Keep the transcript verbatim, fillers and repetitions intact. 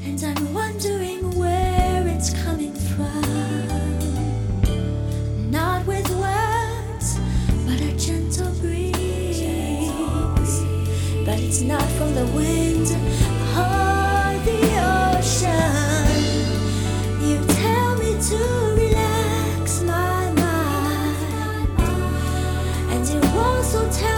And I'm wondering where it's coming from. Not with words, but a gentle breeze. But it's not from the wind or the ocean. You tell me to relax my mind, and you also tell